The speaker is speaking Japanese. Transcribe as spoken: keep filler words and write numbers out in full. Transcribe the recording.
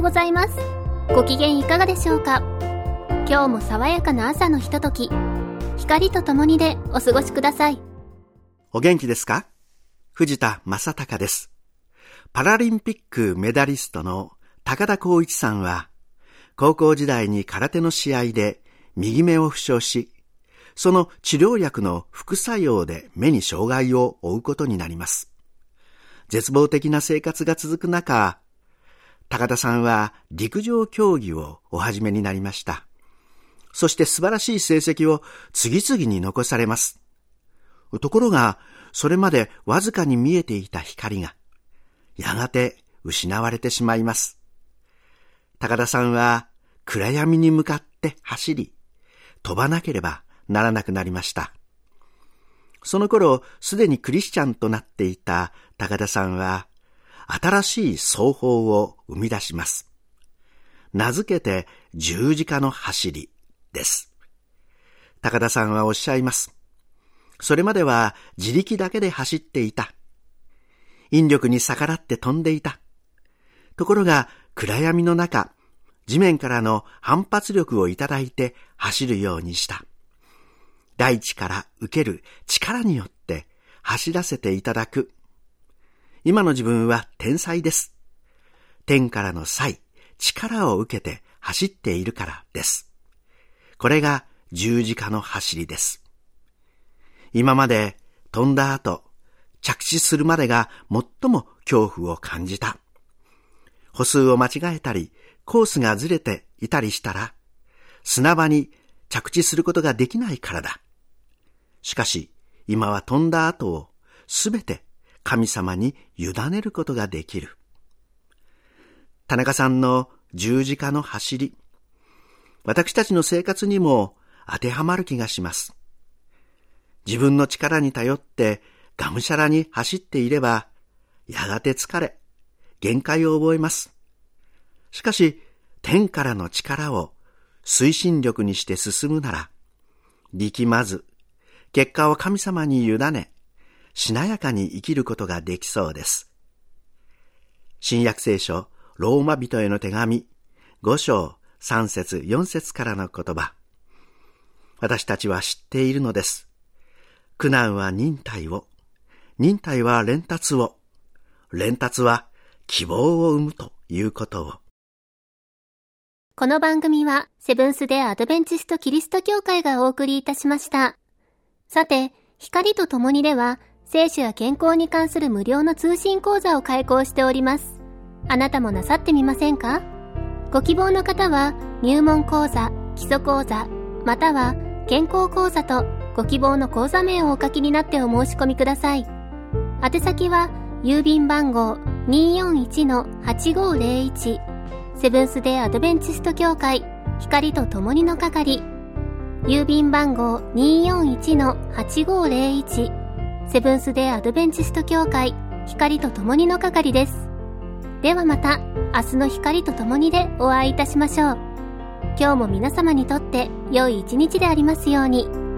ございます。ご機嫌いかがでしょうか。今日も爽やかな朝のひととき、光とともにでお過ごしください。 お元気ですか？藤田正孝です。パラリンピックメダリストの高田光一さんは、高校時代に空手の試合で右目を負傷し、その治療薬の副作用で目に障害を負うことになります。絶望的な生活が続く中、高田さんは陸上競技をお始めになりました。そして素晴らしい成績を次々に残されます。ところが、それまでわずかに見えていた光が、やがて失われてしまいます。高田さんは暗闇に向かって走り、飛ばなければならなくなりました。その頃、すでにクリスチャンとなっていた高田さんは、新しい奏法を生み出します。名付けて十字架の走りです。高田さんはおっしゃいます。それまでは自力だけで走っていた。引力に逆らって飛んでいた。ところが暗闇の中、地面からの反発力をいただいて走るようにした。大地から受ける力によって走らせていただく。今の自分は天才です。天からの才、力を受けて走っているからです。これが十字架の走りです。今まで飛んだ後、着地するまでが最も恐怖を感じた。歩数を間違えたり、コースがずれていたりしたら、砂場に着地することができないからだ。しかし、今は飛んだ後をすべて神様に委ねることができる。田中さんの十字架の走り、私たちの生活にも当てはまる気がします。自分の力に頼ってがむしゃらに走っていれば、やがて疲れ、限界を覚えます。しかし、天からの力を推進力にして進むなら、力まず、結果を神様に委ね、しなやかに生きることができそうです。新約聖書、ローマ人への手紙、ご章さん節よん節からの言葉。私たちは知っているのです。苦難は忍耐を、忍耐は連達を、連達は希望を生むということを。 この番組はセブンス・デ・アドベンチスト・キリスト教会がお送りいたしました。さて、光とともにでは、聖書や健康に関する無料の通信講座を開講しております。あなたもなさってみませんか？ご希望の方は、入門講座、基礎講座、または健康講座とご希望の講座名をお書きになってお申し込みください。宛先は、郵便番号 にーよんいちのはちごーぜろいち セブンス・デ・アドベンチスト教会光とともにの係、郵便番号 にーよんいちのはちごーぜろいち セブンス・デ・アドベンチスト教会光とともにの係です。ではまた明日の光とともにでお会いいたしましょう。今日も皆様にとって良い一日でありますように。